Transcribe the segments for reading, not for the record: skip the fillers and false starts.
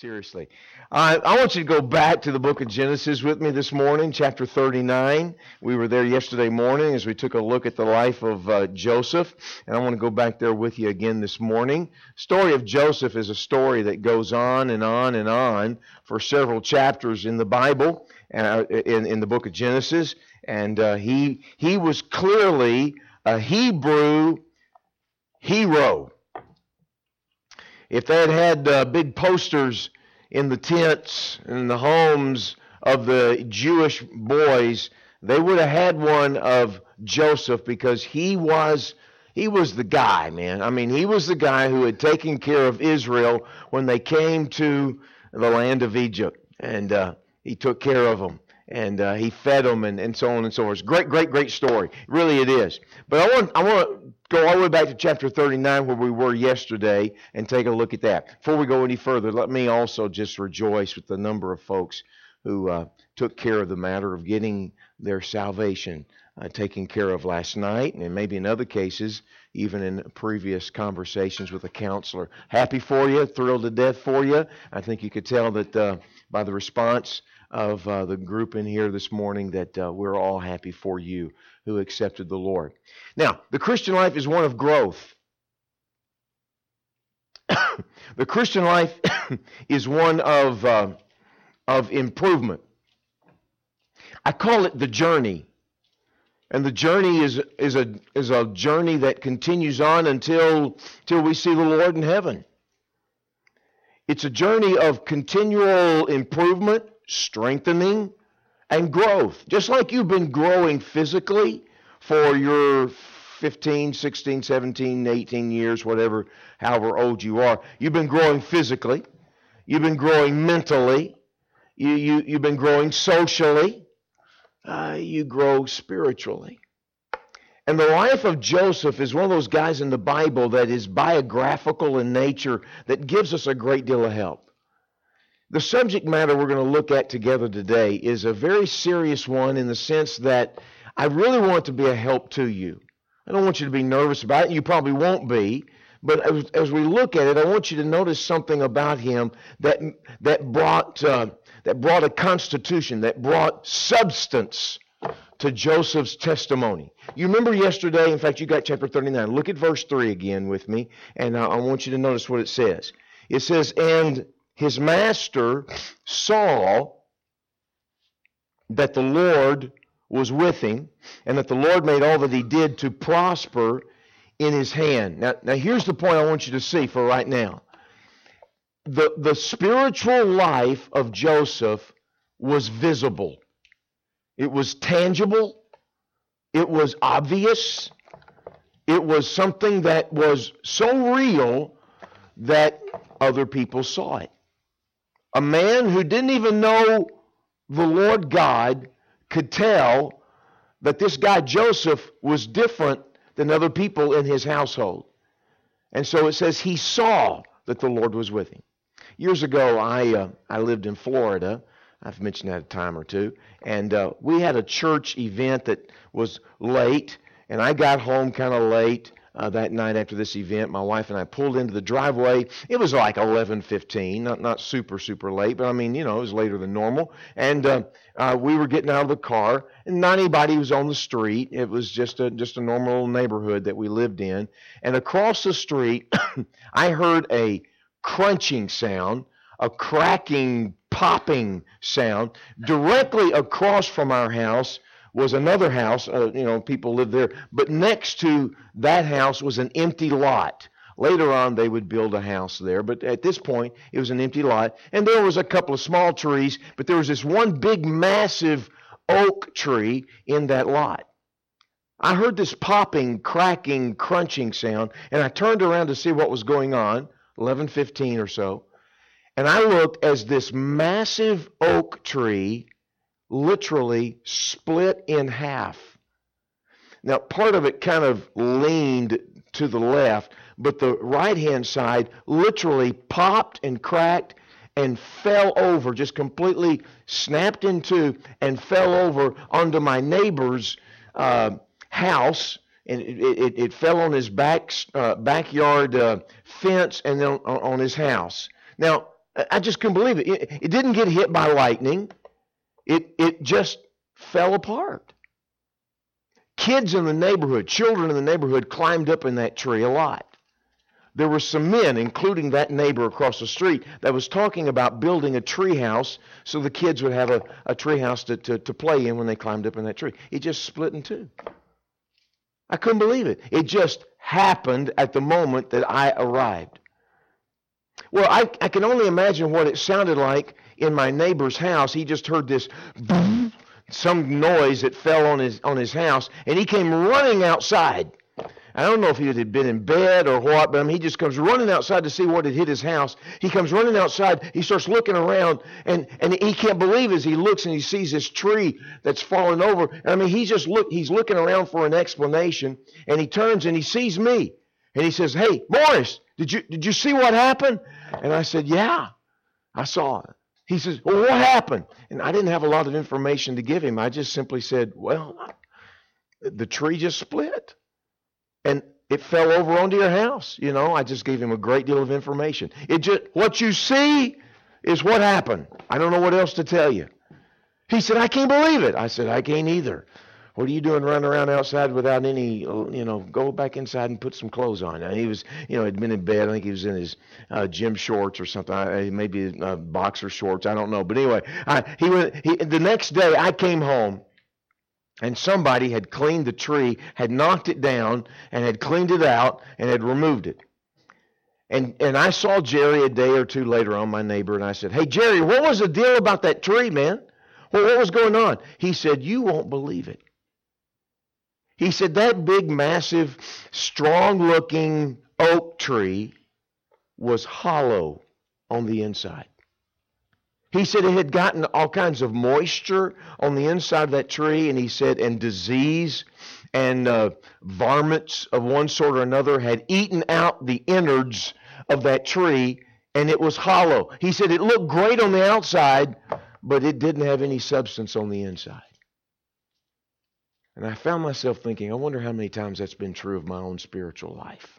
Seriously. I want you to go back to the book of Genesis with me this morning, chapter 39. We were there yesterday morning as we took a look at the life of Joseph, and I want to go back there with you again this morning. Story of Joseph is a story that goes on and on and on for several chapters in the Bible, in the book of Genesis, and he was clearly a Hebrew hero. If they had big posters in the tents and in the homes of the Jewish boys, they would have had one of Joseph, because he was the guy, man. I mean, he was the guy who had taken care of Israel when they came to the land of Egypt, and he took care of them, and he fed them, and so on and so forth. It's great story. Really, it is. But I want to go all the way back to chapter 39 where we were yesterday and take a look at that. Before we go any further, let me also just rejoice with the number of folks who took care of the matter of getting their salvation taken care of last night, and maybe in other cases, even in previous conversations with a counselor. Happy for you, thrilled to death for you. I think you could tell that by the response of the group in here this morning that we're all happy for you who accepted the Lord. Now, the Christian life is one of growth. The Christian life is one of improvement. I call it the journey. And the journey is a journey that continues on until we see the Lord in heaven. It's a journey of continual improvement, strengthening, and growth. Just like you've been growing physically for your 15, 16, 17, 18 years, however old you are. You've been growing physically. You've been growing mentally. You've been growing socially. You grow spiritually. And the life of Joseph is one of those guys in the Bible that is biographical in nature, that gives us a great deal of help. The subject matter we're going to look at together today is a very serious one, in the sense that I really want it to be a help to you. I don't want you to be nervous about it. You probably won't be. But as we look at it, I want you to notice something about him that brought a constitution, that brought substance to Joseph's testimony. You remember yesterday, in fact, you got chapter 39. Look at verse 3 again with me, and I want you to notice what it says. It says, "And his master saw that the Lord was with him, and that the Lord made all that he did to prosper in his hand." Now here's the point I want you to see for right now. The spiritual life of Joseph was visible. It was tangible. It was obvious. It was something that was so real that other people saw it. A man who didn't even know the Lord God could tell that this guy Joseph was different than other people in his household. And so it says he saw that the Lord was with him. Years ago, I lived in Florida. I've mentioned that a time or two. And we had a church event that was late, and I got home kind of late that night after this event. My wife and I pulled into the driveway. It was like 11:15, not super late, but I mean, it was later than normal. And we were getting out of the car, and not anybody was on the street. It was just a normal neighborhood that we lived in. And across the street, I heard a crunching sound, a cracking, popping sound. Directly across from our house was another house. People lived there. But next to that house was an empty lot. Later on, they would build a house there. But at this point, it was an empty lot. And there was a couple of small trees, but there was this one big, massive oak tree in that lot. I heard this popping, cracking, crunching sound, and I turned around to see what was going on, 11:15 or so. And I looked as this massive oak tree literally split in half. Now, part of it kind of leaned to the left, but the right-hand side literally popped and cracked and fell over, just completely snapped in two and fell over onto my neighbor's house. And it fell on his backyard fence and then on his house. Now, I just couldn't believe it. It didn't get hit by lightning. It just fell apart. Kids in the neighborhood, children in the neighborhood climbed up in that tree a lot. There were some men, including that neighbor across the street, that was talking about building a tree house so the kids would have a tree house to play in when they climbed up in that tree. It just split in two. I couldn't believe it. It just happened at the moment that I arrived. Well, I can only imagine what it sounded like in my neighbor's house. He just heard this boom, some noise that fell on his house, and he came running outside. I don't know if he had been in bed or what, but he just comes running outside to see what had hit his house. He comes running outside. He starts looking around, and he can't believe as he looks and he sees this tree that's fallen over. I mean, he's looking around for an explanation, and he turns and he sees me, and he says, "Hey, Morris, did you see what happened?" And I said, "Yeah, I saw it." He says, "Well, what happened?" And I didn't have a lot of information to give him. I just simply said, "Well, the tree just split. And it fell over onto your house." I just gave him a great deal of information. What you see is what happened. I don't know what else to tell you. He said, "I can't believe it." I said, "I can't either." "What are you doing running around outside without any, go back inside and put some clothes on." And he was, had been in bed. I think he was in his gym shorts or something, maybe boxer shorts. I don't know. But anyway, the next day I came home. And somebody had cleaned the tree, had knocked it down, and had cleaned it out, and had removed it. And I saw Jerry a day or two later on, my neighbor, and I said, "Hey, Jerry, what was the deal about that tree, man? Well, what was going on?" He said, "You won't believe it." He said, "That big, massive, strong-looking oak tree was hollow on the inside." He said it had gotten all kinds of moisture on the inside of that tree, and he said, and disease and varmints of one sort or another had eaten out the innards of that tree, and it was hollow. He said it looked great on the outside, but it didn't have any substance on the inside. And I found myself thinking, I wonder how many times that's been true of my own spiritual life.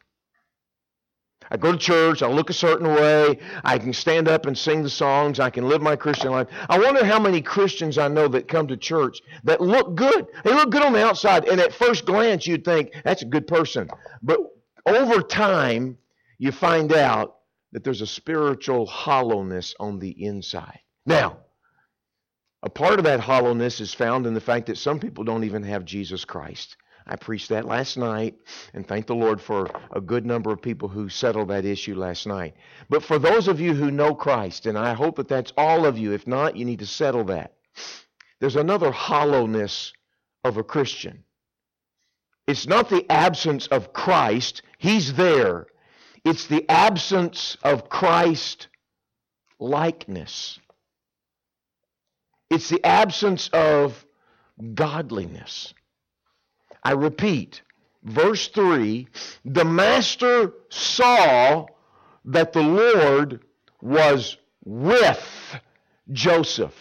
I go to church, I look a certain way, I can stand up and sing the songs, I can live my Christian life. I wonder how many Christians I know that come to church that look good. They look good on the outside, and at first glance you'd think, that's a good person. But over time, you find out that there's a spiritual hollowness on the inside. Now, a part of that hollowness is found in the fact that some people don't even have Jesus Christ. I preached that last night, and thank the Lord for a good number of people who settled that issue last night. But for those of you who know Christ, and I hope that that's all of you, if not, you need to settle that. There's another hollowness of a Christian. It's not the absence of Christ. He's there. It's the absence of Christ likeness. It's the absence of godliness. I repeat, verse 3, the master saw that the Lord was with Joseph.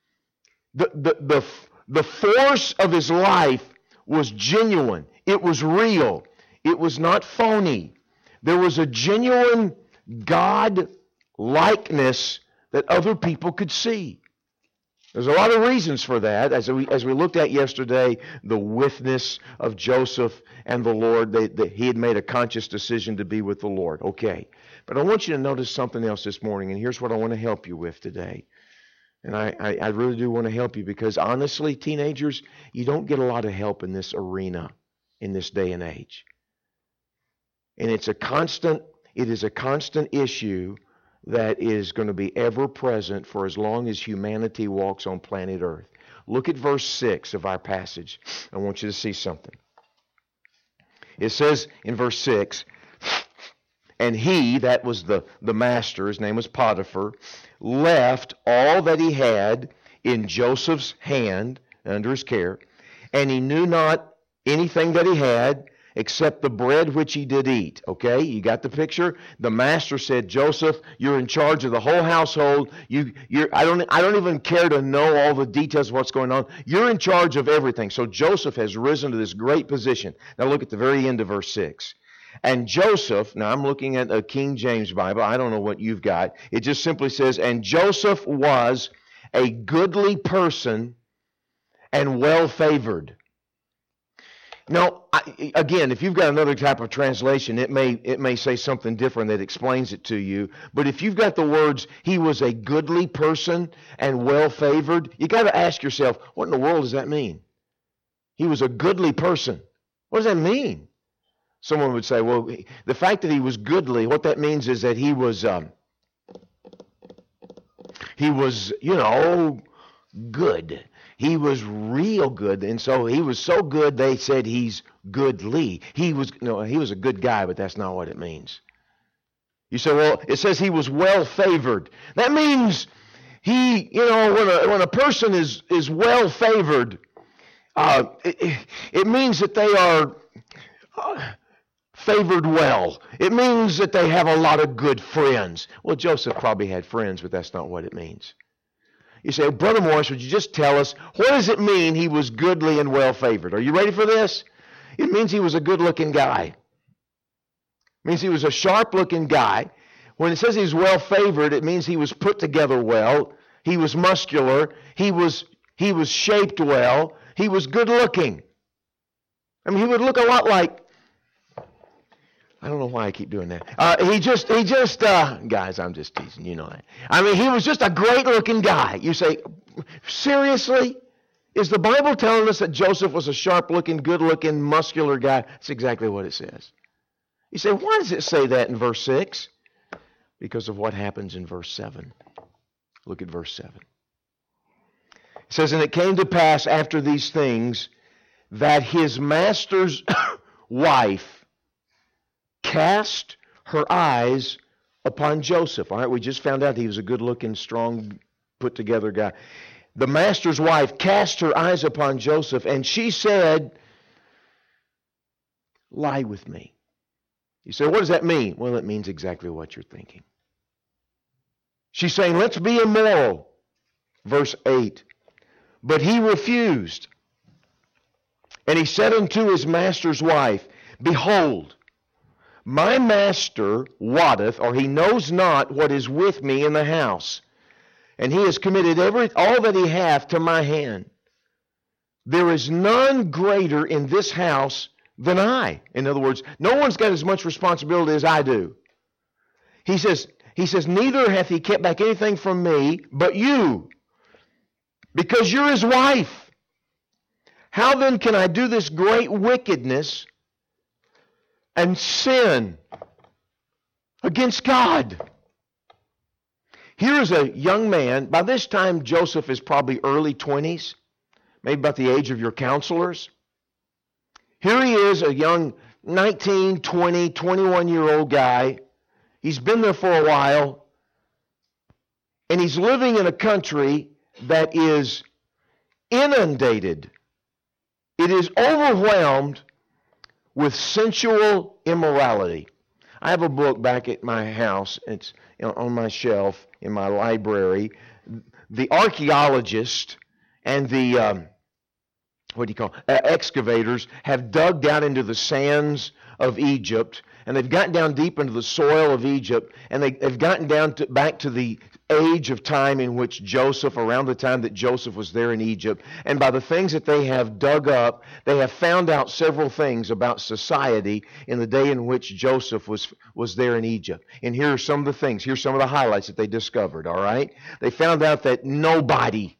The force of his life was genuine. It was real. It was not phony. There was a genuine God likeness that other people could see. There's a lot of reasons for that. As we looked at yesterday, the witness of Joseph and the Lord, he had made a conscious decision to be with the Lord. Okay. But I want you to notice something else this morning, and here's what I want to help you with today. And I really do want to help you because honestly, teenagers, you don't get a lot of help in this arena in this day and age. And it is a constant issue that is going to be ever present for as long as humanity walks on planet Earth. Look at verse 6 of our passage. I want you to see something. It says in verse 6, and he, that was the master, his name was Potiphar, left all that he had in Joseph's hand, under his care, and he knew not anything that he had, except the bread which he did eat. Okay, you got the picture? The master said, Joseph, you're in charge of the whole household. I don't even care to know all the details of what's going on. You're in charge of everything. So Joseph has risen to this great position. Now look at the very end of verse 6. And Joseph, now I'm looking at a King James Bible. I don't know what you've got. It just simply says, and Joseph was a goodly person and well favored. Now, again, if you've got another type of translation, it may say something different that explains it to you. But if you've got the words, he was a goodly person and well favored, you got to ask yourself, what in the world does that mean? He was a goodly person. What does that mean? Someone would say, well, the fact that he was goodly, what that means is that he was, good. He was real good, and so he was so good they said he's goodly. He was a good guy, but that's not what it means. You say, well, it says he was well favored. That means when a person is well favored, it means that they are favored well. It means that they have a lot of good friends. Well, Joseph probably had friends, but that's not what it means. You say, Brother Morris, would you just tell us, what does it mean he was goodly and well favored? Are you ready for this? It means he was a good looking guy. It means he was a sharp looking guy. When it says he's well favored, it means he was put together well. He was muscular. He was shaped well. He was good looking. I mean, he would look a lot like, I don't know why I keep doing that. Guys, I'm just teasing, you know that. I mean, he was just a great looking guy. You say, seriously? Is the Bible telling us that Joseph was a sharp looking, good looking, muscular guy? That's exactly what it says. You say, why does it say that in verse 6? Because of what happens in verse 7. Look at verse 7. It says, and it came to pass after these things that his master's wife cast her eyes upon Joseph. All right, we just found out he was a good-looking, strong, put-together guy. The master's wife cast her eyes upon Joseph, and she said, lie with me. You say, what does that mean? Well, it means exactly what you're thinking. She's saying, let's be immoral. Verse 8. But he refused. And he said unto his master's wife, behold, my master wotteth, or he knows not what is with me in the house, and he has committed all that he hath to my hand. There is none greater in this house than I. In other words, no one's got as much responsibility as I do. He says, neither hath he kept back anything from me, but you, because you're his wife. How then can I do this great wickedness and sin against God? Here is a young man. By this time, Joseph is probably early 20s, maybe about the age of your counselors. Here he is, a young 19, 20, 21-year-old guy. He's been there for a while, and he's living in a country that is inundated. It is overwhelmed with sensual immorality. I have a book back at my house. It's on my shelf in my library. The archaeologists and the excavators have dug down into the sands of Egypt, and they've gotten down deep into the soil of Egypt, and they've gotten down back to the age of time in which Joseph, around the time that Joseph was there in Egypt. And by the things that they have dug up, they have found out several things about society in the day in which Joseph was there in Egypt. And here are some of the things. Here's some of the highlights that they discovered, all right? They found out that nobody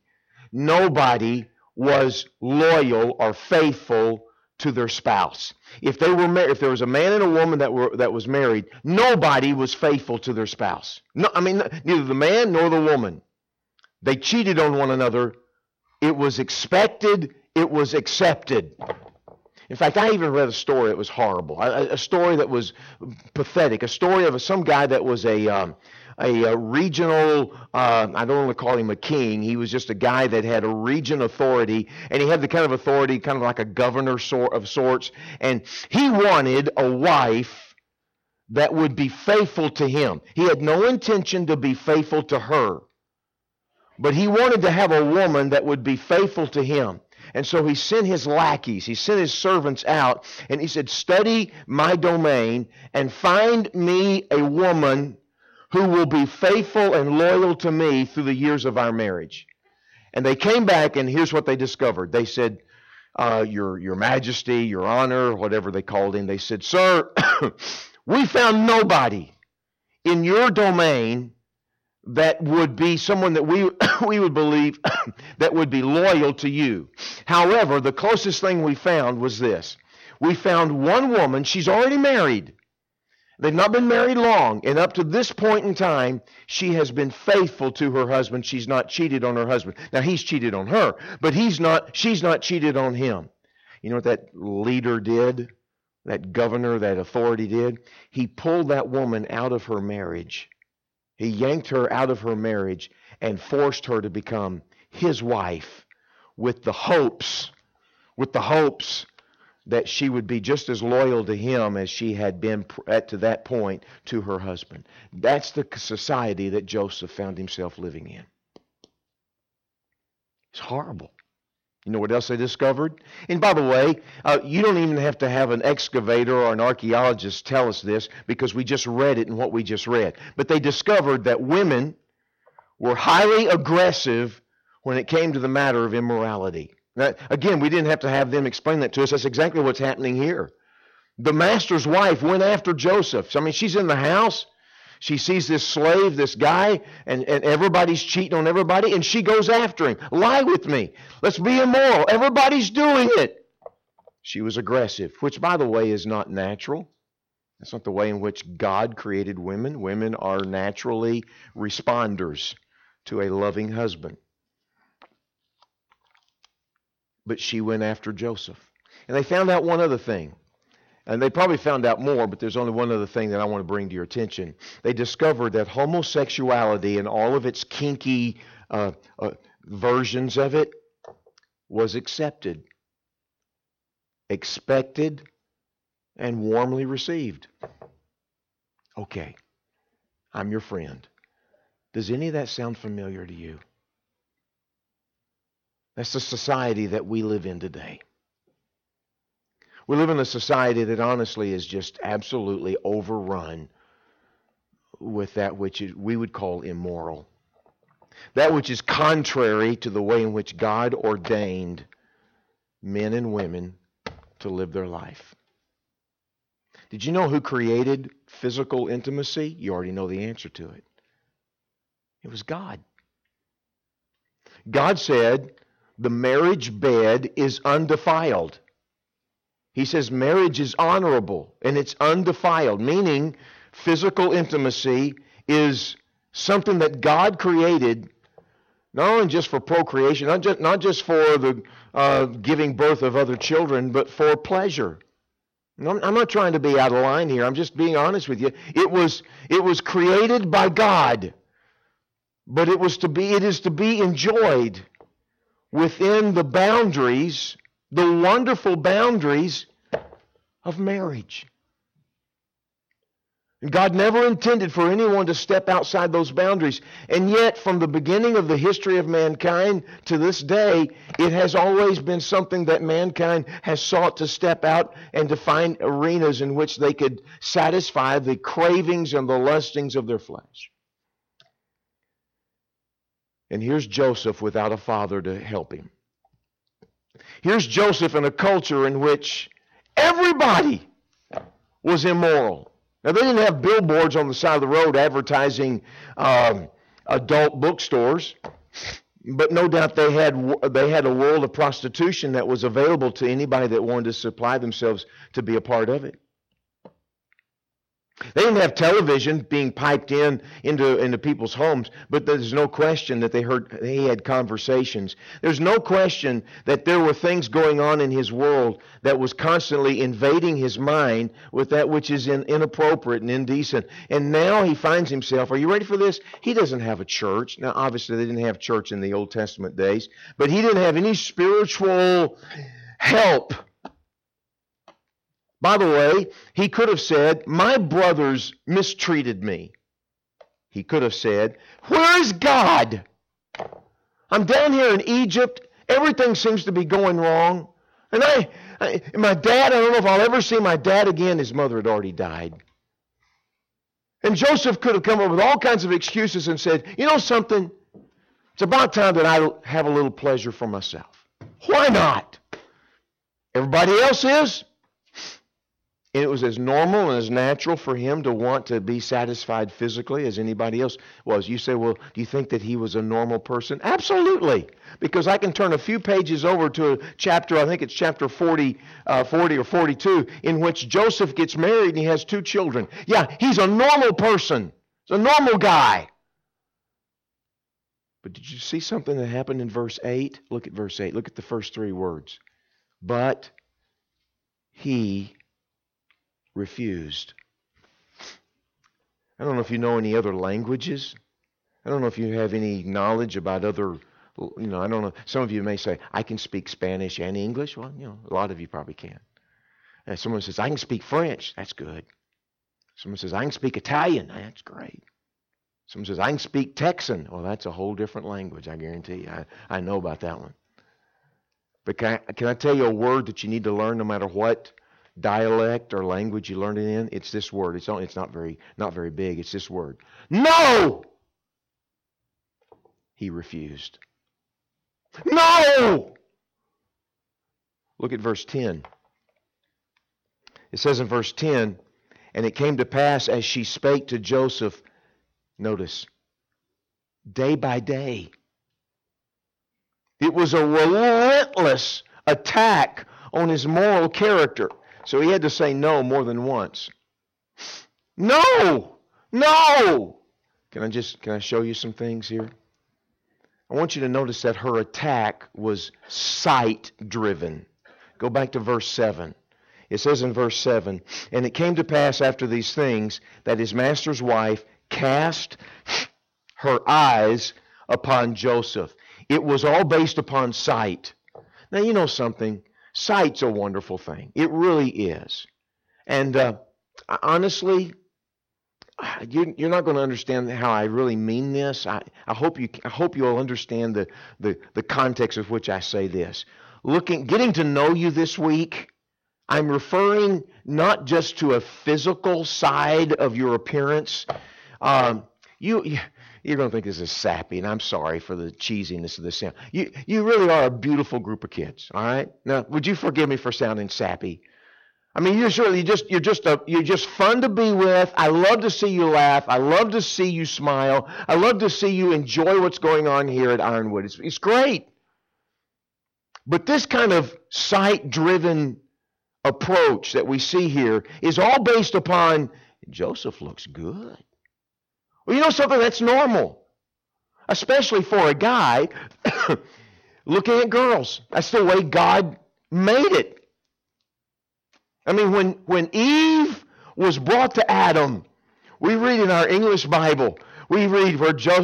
was loyal or faithful to their spouse. If they were married, if there was a man and a woman that was married, nobody was faithful to their spouse. No, I mean, neither the man nor the woman. They cheated on one another. It was expected. It was accepted. In fact, I even read a story that was horrible. A story that was pathetic. A story of some guy that was a regional, I don't want to call him a king. He was just a guy that had a region authority, and he had the kind of authority, kind of like a governor of sorts, and he wanted a wife that would be faithful to him. He had no intention to be faithful to her, but he wanted to have a woman that would be faithful to him. And so he sent his lackeys, he sent his servants out, and he said, study my domain and find me a woman who will be faithful and loyal to me through the years of our marriage. And they came back, and here's what they discovered. They said, your majesty, your honor, whatever they called him, they said, sir, we found nobody in your domain that would be someone that we would believe that would be loyal to you. However, the closest thing we found was this. We found one woman, she's already married. They've not been married long, and up to this point in time, she has been faithful to her husband. She's not cheated on her husband. Now, he's cheated on her, but she's not cheated on him. You know what that leader did? That governor, that authority did? He pulled that woman out of her marriage. He yanked her out of her marriage and forced her to become his wife with the hopes that she would be just as loyal to him as she had been to that point to her husband. That's the society that Joseph found himself living in. It's horrible. You know what else they discovered? And by the way, you don't even have to have an excavator or an archaeologist tell us this, because we just read it in what we just read. But they discovered that women were highly aggressive when it came to the matter of immorality. Now, again, we didn't have to have them explain that to us. That's exactly what's happening here. The master's wife went after Joseph. I mean, she's in the house. She sees this slave, this guy, and everybody's cheating on everybody, and she goes after him. Lie with me. Let's be immoral. Everybody's doing it. She was aggressive, which, by the way, is not natural. That's not the way in which God created women. Women are naturally responders to a loving husband. But she went after Joseph. And they found out one other thing. And they probably found out more, but there's only one other thing that I want to bring to your attention. They discovered that homosexuality and all of its kinky versions of it was accepted, expected, and warmly received. Okay, I'm your friend. Does any of that sound familiar to you? That's the society that we live in today. We live in a society that honestly is just absolutely overrun with that which we would call immoral. That which is contrary to the way in which God ordained men and women to live their life. Did you know who created physical intimacy? You already know the answer to it. It was God. God said, the marriage bed is undefiled. He says marriage is honorable and it's undefiled, meaning physical intimacy is something that God created not only just for procreation, not just for the giving birth of other children, but for pleasure. I'm not trying to be out of line here. I'm just being honest with you. It was created by God, but it is to be enjoyed within the boundaries, the wonderful boundaries of marriage. And God never intended for anyone to step outside those boundaries. And yet, from the beginning of the history of mankind to this day, it has always been something that mankind has sought to step out and to find arenas in which they could satisfy the cravings and the lustings of their flesh. And here's Joseph without a father to help him. Here's Joseph in a culture in which everybody was immoral. Now, they didn't have billboards on the side of the road advertising adult bookstores, but no doubt they had a world of prostitution that was available to anybody that wanted to supply themselves to be a part of it. They didn't have television being piped into people's homes, but there's no question that they had conversations. There's no question that there were things going on in his world that was constantly invading his mind with that which is inappropriate and indecent. And now he finds himself, are you ready for this? He doesn't have a church. Now, obviously, they didn't have church in the Old Testament days, but he didn't have any spiritual help. By the way, he could have said, my brothers mistreated me. He could have said, where is God? I'm down here in Egypt Everything seems to be going wrong. And my dad, I don't know if I'll ever see my dad again. His mother had already died. And Joseph could have come up with all kinds of excuses and said, you know something? It's about time that I have a little pleasure for myself. Why not? Everybody else is. And it was as normal and as natural for him to want to be satisfied physically as anybody else was. You say, well, do you think that he was a normal person? Absolutely. Because I can turn a few pages over to a chapter, I think it's chapter 40 or 42, in which Joseph gets married and he has 2 children. Yeah, he's a normal person. He's a normal guy. But did you see something that happened in verse 8? Look at verse 8. Look at the first 3 words. But he refused. I don't know if you know any other languages. I don't know if you have any knowledge about other, I don't know. Some of you may say, I can speak Spanish and English. Well, a lot of you probably can. And someone says, I can speak French. That's good. Someone says, I can speak Italian. That's great. Someone says, I can speak Texan. Well, that's a whole different language, I guarantee you. I know about that one. But can I tell you a word that you need to learn no matter what dialect or language you learn it in? It's this word. It's not very big. It's this word. No! He refused. No! Look at verse 10. It says in verse 10, and it came to pass as she spake to Joseph, notice, day by day. It was a relentless attack on his moral character. So he had to say no more than once. No! No! Can I show you some things here? I want you to notice that her attack was sight-driven. Go back to verse 7. It says in verse 7, and it came to pass after these things that his master's wife cast her eyes upon Joseph. It was all based upon sight. Now, you know something? Sight's a wonderful thing. It really is. And honestly, you're not going to understand how I really mean this. I hope you'll understand the context of which I say this. Getting to know you this week, I'm referring not just to a physical side of your appearance. You're going to think this is sappy, and I'm sorry for the cheesiness of this sound. You really are a beautiful group of kids, all right? Now, would you forgive me for sounding sappy? I mean, you're just fun to be with. I love to see you laugh. I love to see you smile. I love to see you enjoy what's going on here at Ironwood. It's great. But this kind of sight-driven approach that we see here is all based upon, Joseph looks good. Well, you know something? That's normal, especially for a guy looking at girls. That's the way God made it. I mean, when Eve was brought to Adam, we read in our English Bible, we read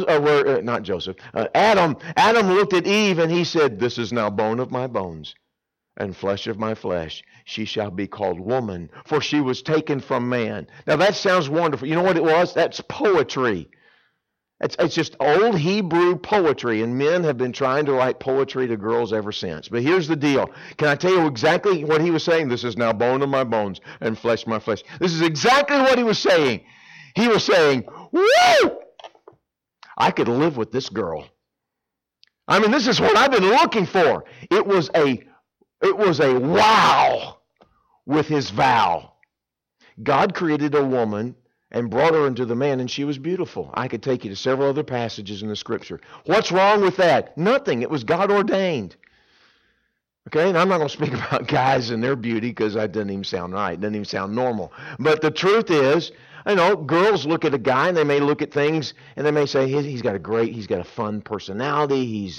Adam looked at Eve and he said, this is now bone of my bones and flesh of my flesh. She shall be called woman, for she was taken from man. Now that sounds wonderful. You know what it was? That's poetry. It's just old Hebrew poetry, and men have been trying to write poetry to girls ever since. But here's the deal. Can I tell you exactly what he was saying? This is now bone of my bones and flesh of my flesh. This is exactly what he was saying. He was saying, woo! I could live with this girl. I mean, this is what I've been looking for. It was a wow with his vow. God created a woman and brought her into the man, and she was beautiful. I could take you to several other passages in the Scripture. What's wrong with that? Nothing. It was God ordained. Okay, and I'm not going to speak about guys and their beauty because that doesn't even sound right. It doesn't even sound normal. But the truth is, girls look at a guy and they may look at things and they may say he's got a fun personality. He's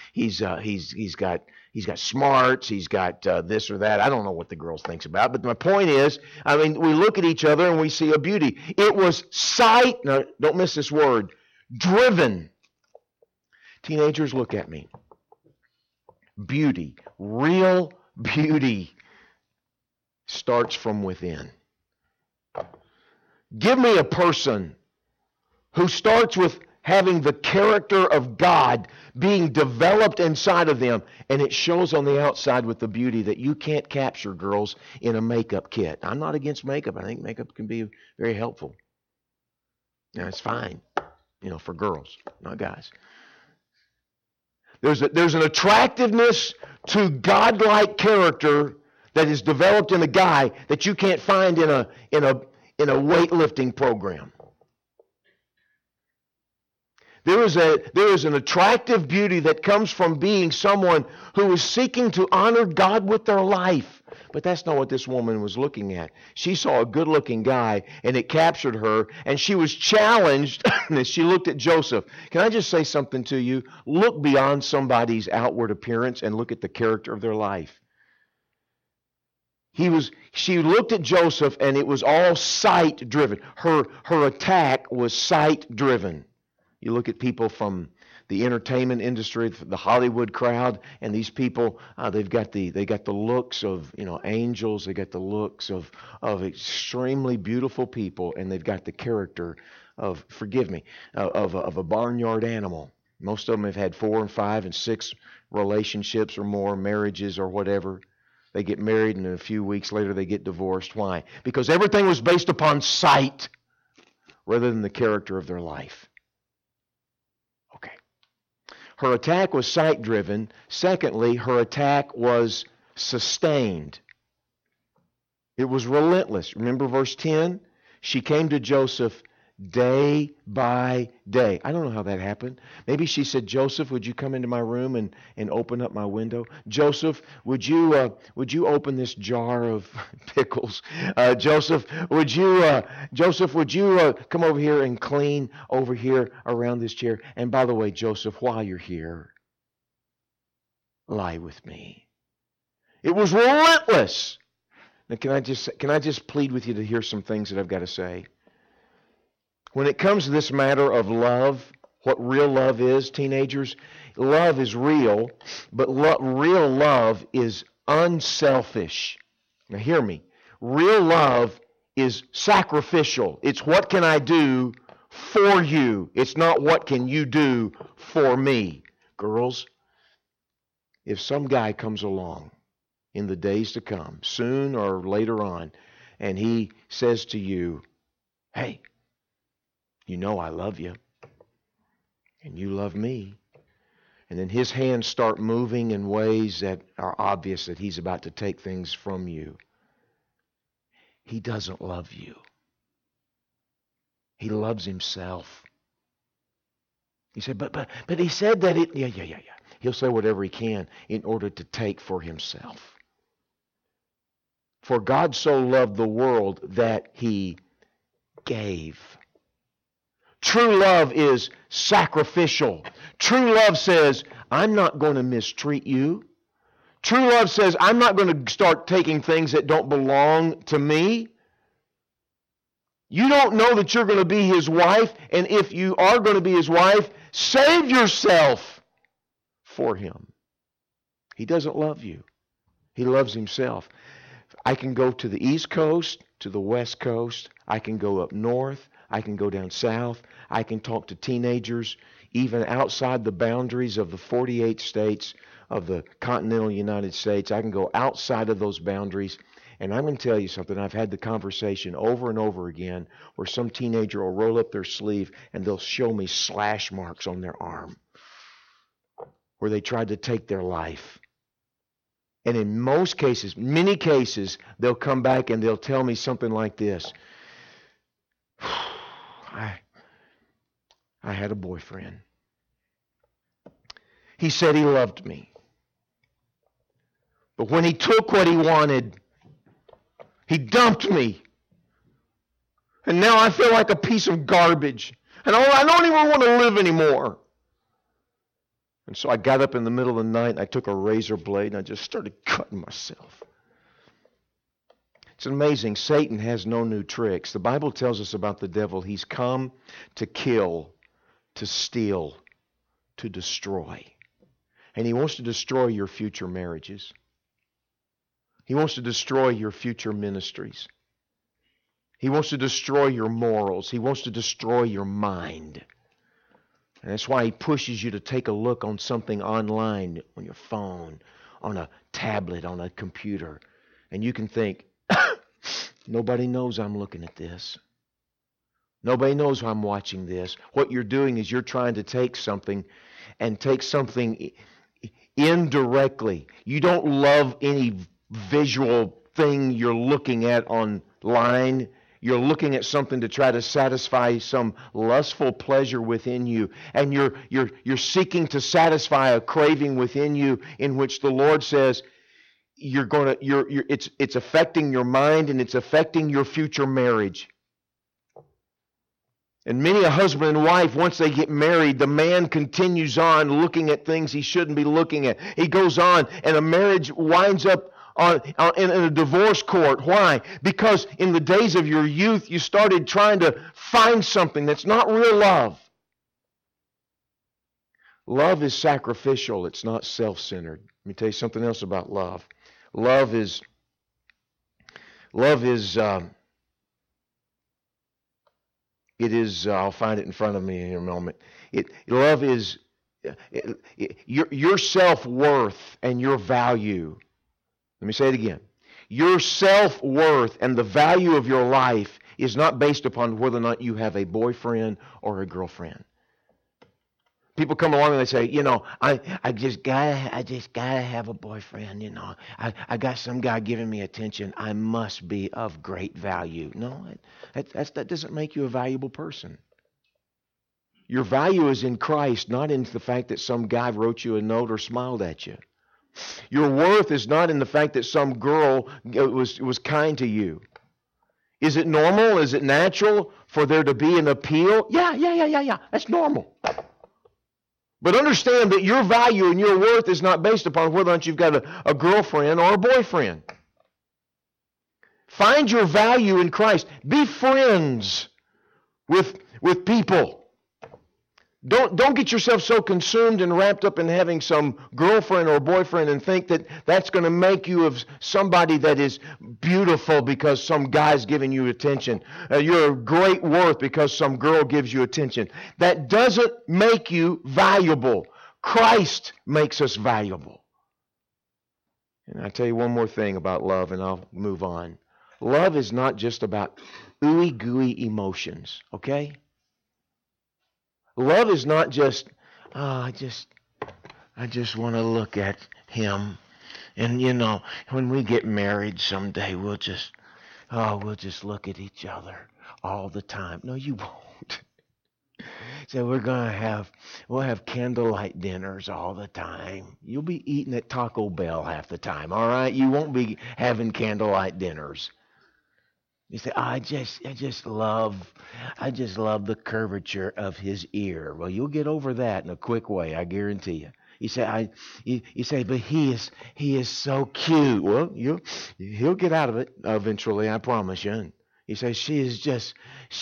got smarts. He's got this or that. I don't know what the girls thinks about. But my point is, we look at each other and we see a beauty. It was sight. Now, don't miss this word. Driven. Teenagers, look at me. Beauty, real beauty, starts from within. Give me a person who starts with having the character of God being developed inside of them, and it shows on the outside with the beauty that you can't capture, girls, in a makeup kit. I'm not against makeup. I think makeup can be very helpful. Now, it's fine, for girls, not guys. There's an attractiveness to godlike character that is developed in a guy that you can't find in a weightlifting program. There is an attractive beauty that comes from being someone who is seeking to honor God with their life. But that's not what this woman was looking at. She saw a good-looking guy, and it captured her, and she was challenged as she looked at Joseph. Can I just say something to you? Look beyond somebody's outward appearance and look at the character of their life. She looked at Joseph, and it was all sight-driven. Her attack was sight-driven. You look at people from the entertainment industry, the Hollywood crowd, and these people, they got the looks of angels. They got the looks of extremely beautiful people, and they've got the character of of a barnyard animal. Most of them have had 4 and 5 and 6 relationships or more, marriages or whatever. They get married, and a few weeks later they get divorced. Why? Because everything was based upon sight rather than the character of their life. Her attack was sight-driven. Secondly, her attack was sustained. It was relentless. Remember verse 10? She came to Joseph day by day. I don't know how that happened. Maybe she said, Joseph, would you come into my room and open up my window? Joseph, would you open this jar of pickles? Joseph, would you come over here and clean over here around this chair? And by the way, Joseph, while you're here, lie with me. It was relentless. Now, can I just plead with you to hear some things that I've got to say? When it comes to this matter of love, what real love is, teenagers, love is real, but real love is unselfish. Now hear me. Real love is sacrificial. It's what can I do for you. It's not what can you do for me. Girls, if some guy comes along in the days to come, soon or later on, and he says to you, hey, you know I love you, and you love me. And then his hands start moving in ways that are obvious that he's about to take things from you. He doesn't love you. He loves himself. You say, but he said that it, yeah. He'll say whatever he can in order to take for himself. For God so loved the world that he gave. True love is sacrificial. True love says, I'm not going to mistreat you. True love says, I'm not going to start taking things that don't belong to me. You don't know that you're going to be his wife, and if you are going to be his wife, save yourself for him. He doesn't love you. He loves himself. I can go to the East Coast, to the West Coast. I can go up north. I can go down south. I can talk to teenagers even outside the boundaries of the 48 states of the continental United States. I can go outside of those boundaries. And I'm going to tell you something. I've had the conversation over and over again where some teenager will roll up their sleeve and they'll show me slash marks on their arm where they tried to take their life. And in most cases, many cases, they'll come back and they'll tell me something like this. I had a boyfriend. He said he loved me. But when he took what he wanted, he dumped me. And now I feel like a piece of garbage. And I don't even want to live anymore. And so I got up in the middle of the night and I took a razor blade and I just started cutting myself. It's amazing. Satan has no new tricks. The Bible tells us about the devil. He's come to kill, to steal, to destroy. And he wants to destroy your future marriages. He wants to destroy your future ministries. He wants to destroy your morals. He wants to destroy your mind. And that's why he pushes you to take a look on something online, on your phone, on a tablet, on a computer. And you can think, nobody knows I'm looking at this. Nobody knows I'm watching this. What you're doing is you're trying to take something indirectly. You don't love any visual thing you're looking at online. You're looking at something to try to satisfy some lustful pleasure within you. And you're seeking to satisfy a craving within you in which the Lord says it's affecting your mind and it's affecting your future marriage. And many a husband and wife, once they get married, the man continues on looking at things he shouldn't be looking at. He goes on, and a marriage winds up in a divorce court. Why? Because in the days of your youth, you started trying to find something that's not real love. Love is sacrificial. It's not self-centered. Let me tell you something else about love. Love is I'll find it in front of me in a moment. Love is your self-worth and your value. Let me say it again. Your self-worth and the value of your life is not based upon whether or not you have a boyfriend or a girlfriend. People come along and they say, I just gotta have a boyfriend. I got some guy giving me attention. I must be of great value. No, that doesn't make you a valuable person. Your value is in Christ, not in the fact that some guy wrote you a note or smiled at you. Your worth is not in the fact that some girl was kind to you. Is it normal? Is it natural for there to be an appeal? Yeah. That's normal. But understand that your value and your worth is not based upon whether or not you've got a girlfriend or a boyfriend. Find your value in Christ. Be friends with people. Don't get yourself so consumed and wrapped up in having some girlfriend or boyfriend and think that that's going to make you of somebody that is beautiful because some guy's giving you attention. You're of great worth because some girl gives you attention. That doesn't make you valuable. Christ makes us valuable. And I'll tell you one more thing about love and I'll move on. Love is not just about ooey gooey emotions, okay? Love is not just, I just want to look at him. And when we get married someday, we'll just look at each other all the time. No, you won't. So we'll have candlelight dinners all the time. You'll be eating at Taco Bell half the time, all right? You won't be having candlelight dinners. You say, I just love the curvature of his ear. Well, you'll get over that in a quick way, I guarantee you. You say, but he is so cute. Well, he'll get out of it eventually, I promise you. And you say, she just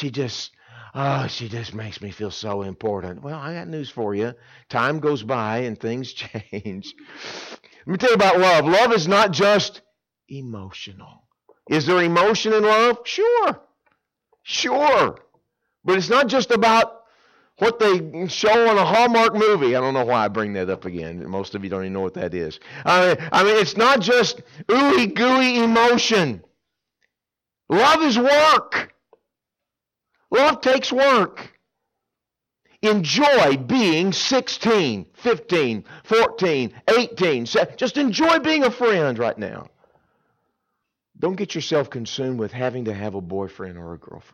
makes me feel so important. Well, I got news for you. Time goes by and things change. Let me tell you about love. Love is not just emotional. Is there emotion in love? Sure. But it's not just about what they show on a Hallmark movie. I don't know why I bring that up again. Most of you don't even know what that is. I mean, it's not just ooey gooey emotion. Love is work. Love takes work. Enjoy being 16, 15, 14, 18. Just enjoy being a friend right now. Don't get yourself consumed with having to have a boyfriend or a girlfriend.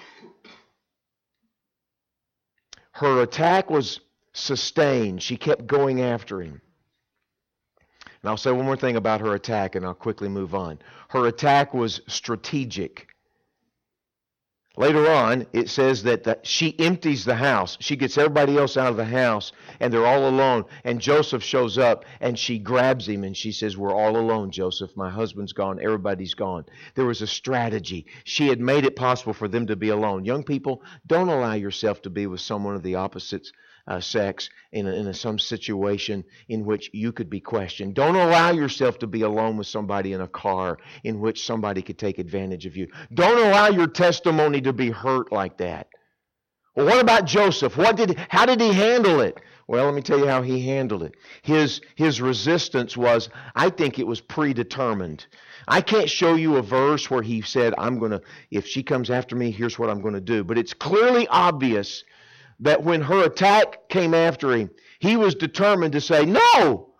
Her attack was sustained. She kept going after him. And I'll say one more thing about her attack and I'll quickly move on. Her attack was strategic. Later on, it says that she empties the house. She gets everybody else out of the house, and they're all alone. And Joseph shows up, and she grabs him, and she says, we're all alone, Joseph. My husband's gone. Everybody's gone. There was a strategy. She had made it possible for them to be alone. Young people, don't allow yourself to be with someone of the opposite sex in some situation in which you could be questioned. Don't allow yourself to be alone with somebody in a car in which somebody could take advantage of you. Don't allow your testimony to be hurt like that. Well, what about Joseph? How did he handle it? Well, let me tell you how he handled it. His resistance was, I think it was predetermined. I can't show you a verse where he said, if she comes after me, here's what I'm going to do. But it's clearly obvious that when her attack came after him, he was determined to say, no,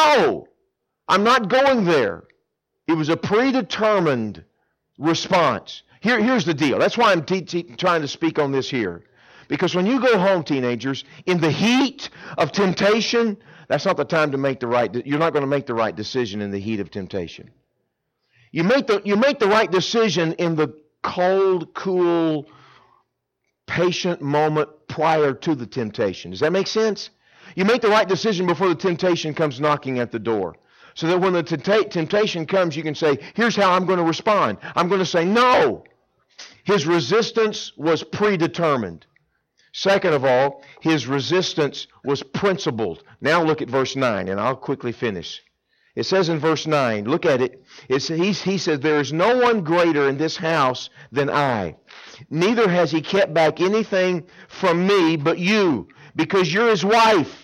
I'm not going there. It was a predetermined response. Here's the deal. That's why I'm trying to speak on this here. Because when you go home, teenagers, in the heat of temptation, that's not the time to make you're not going to make the right decision in the heat of temptation. You make the right decision in the cold, cool, patient moment prior to the temptation. Does that make sense? You make the right decision before the temptation comes knocking at the door. So that when the temptation comes, you can say, here's how I'm going to respond. I'm going to say no. His resistance was predetermined. Second of all, his resistance was principled. Now look at verse 9, and I'll quickly finish. It says in verse 9, look at it. He says, there is no one greater in this house than I. Neither has he kept back anything from me but you, because you're his wife.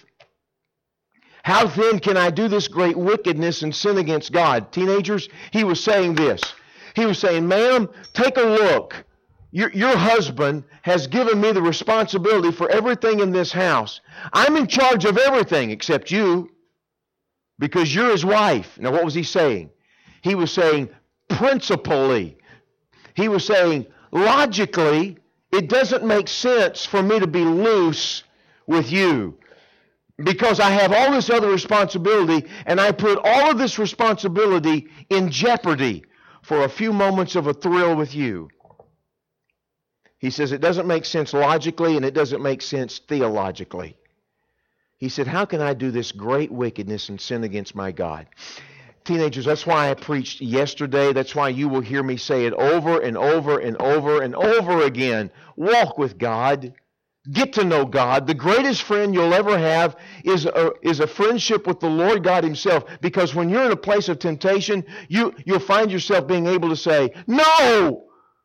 How then can I do this great wickedness and sin against God? Teenagers, he was saying this. He was saying, ma'am, take a look. Your husband has given me the responsibility for everything in this house. I'm in charge of everything except you, because you're his wife. Now, what was he saying? He was saying principally. He was saying logically, it doesn't make sense for me to be loose with you, because I have all this other responsibility, and I put all of this responsibility in jeopardy for a few moments of a thrill with you. He says it doesn't make sense logically, and it doesn't make sense theologically. He said, how can I do this great wickedness and sin against my God? Teenagers, that's why I preached yesterday. That's why you will hear me say it over and over and over and over again. Walk with God. Get to know God. The greatest friend you'll ever have is a friendship with the Lord God himself. Because when you're in a place of temptation, you'll find yourself being able to say, no!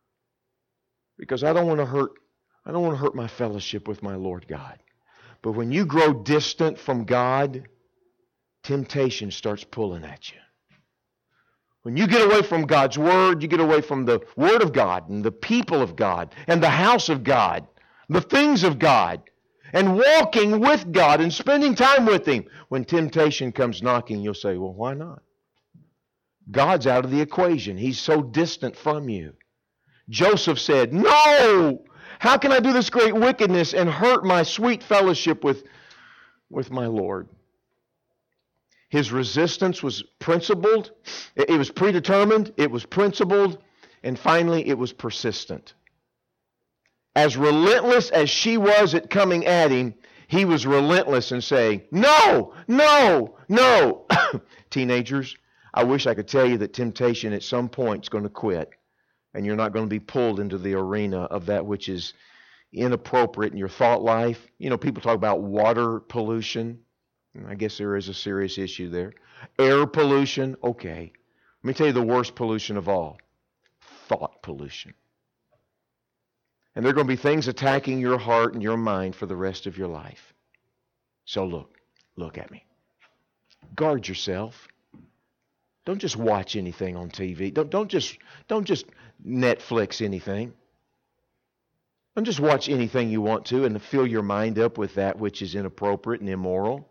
Because I don't want to hurt my fellowship with my Lord God. But when you grow distant from God, temptation starts pulling at you. When you get away from God's Word, you get away from the Word of God and the people of God and the house of God, the things of God, and walking with God and spending time with Him. When temptation comes knocking, you'll say, well, why not? God's out of the equation. He's so distant from you. Joseph said, no! How can I do this great wickedness and hurt my sweet fellowship with my Lord? His resistance was principled. It was predetermined. It was principled. And finally, it was persistent. As relentless as she was at coming at him, he was relentless in saying, no, no, no. Teenagers, I wish I could tell you that temptation at some point is going to quit. And you're not going to be pulled into the arena of that which is inappropriate in your thought life. You know, people talk about water pollution. I guess there is a serious issue there. Air pollution. Okay. Let me tell you the worst pollution of all. Thought pollution. And there are going to be things attacking your heart and your mind for the rest of your life. So look at me. Guard yourself. Don't just watch anything on TV. Don't just Netflix anything. Don't just watch anything you want to and fill your mind up with that which is inappropriate and immoral.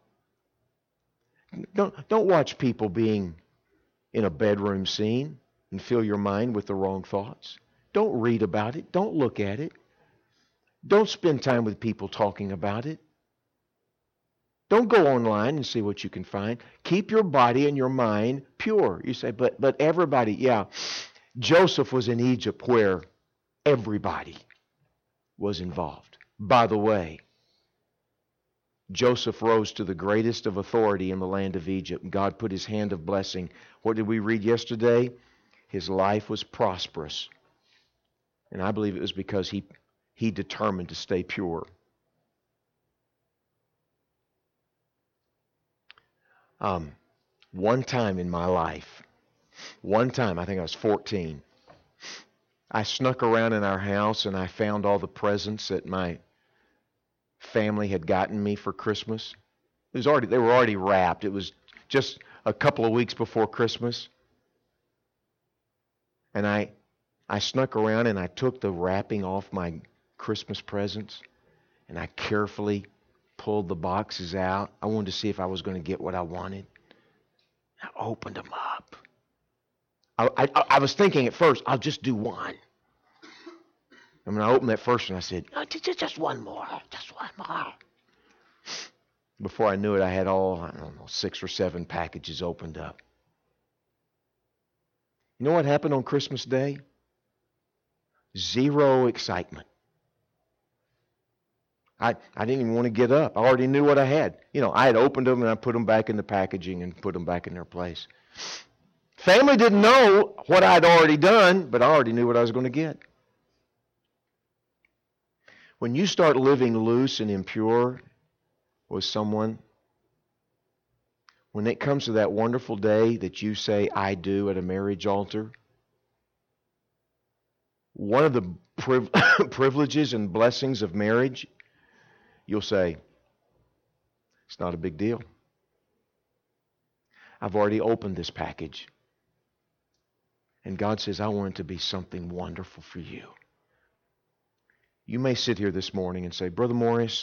Don't watch people being in a bedroom scene and fill your mind with the wrong thoughts. Don't read about it. Don't look at it. Don't spend time with people talking about it. Don't go online and see what you can find. Keep your body and your mind pure. You say, but everybody, yeah. Joseph was in Egypt where everybody was involved. By the way, Joseph rose to the greatest of authority in the land of Egypt. God put his hand of blessing. What did we read yesterday? His life was prosperous. And I believe it was because he determined to stay pure. One time in my life, I think I was 14, I snuck around in our house and I found all the presents that my family had gotten me for Christmas. They were already wrapped. It was just a couple of weeks before Christmas. And I snuck around and I took the wrapping off my Christmas presents and I carefully pulled the boxes out. I wanted to see if I was going to get what I wanted. I opened them up. I was thinking at first, I'll just do one. And when I opened that first one, I said, oh, just one more. Before I knew it, I had all, 6 or 7 packages opened up. You know what happened on Christmas Day? Zero excitement. I didn't even want to get up. I already knew what I had. I had opened them and I put them back in the packaging and put them back in their place. Family didn't know what I'd already done, but I already knew what I was going to get. When you start living loose and impure with someone, when it comes to that wonderful day that you say, I do, at a marriage altar, one of the privileges and blessings of marriage, you'll say, it's not a big deal. I've already opened this package. And God says, I want it to be something wonderful for you. You may sit here this morning and say, Brother Morris,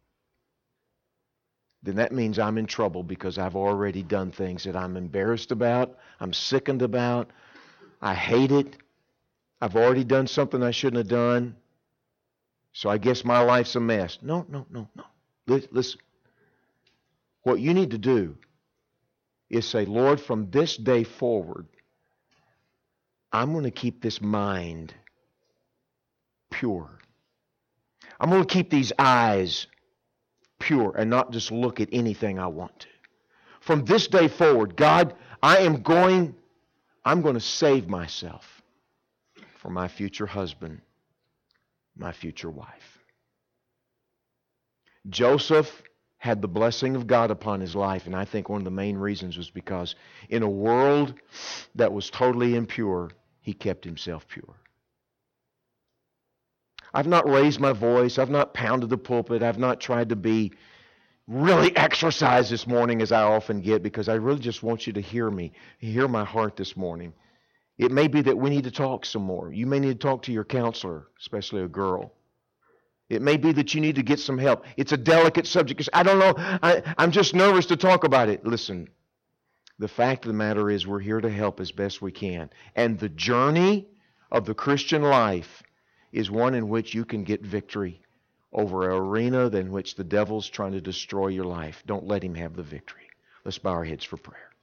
then that means I'm in trouble because I've already done things that I'm embarrassed about, I'm sickened about, I hate it. I've already done something I shouldn't have done, so I guess my life's a mess. No. Listen. What you need to do is say, Lord, from this day forward, I'm going to keep this mind pure. I'm going to keep these eyes pure and not just look at anything I want to. From this day forward, God, I'm going to save myself for my future husband, my future wife. Joseph had the blessing of God upon his life, and I think one of the main reasons was because in a world that was totally impure, he kept himself pure. I've not raised my voice. I've not pounded the pulpit. I've not tried to be really exercised this morning as I often get, because I really just want you to hear me, hear my heart this morning. It may be that we need to talk some more. You may need to talk to your counselor, especially a girl. It may be that you need to get some help. It's a delicate subject. I don't know. I'm just nervous to talk about it. Listen, the fact of the matter is we're here to help as best we can. And the journey of the Christian life is one in which you can get victory over an arena in which the devil's trying to destroy your life. Don't let him have the victory. Let's bow our heads for prayer.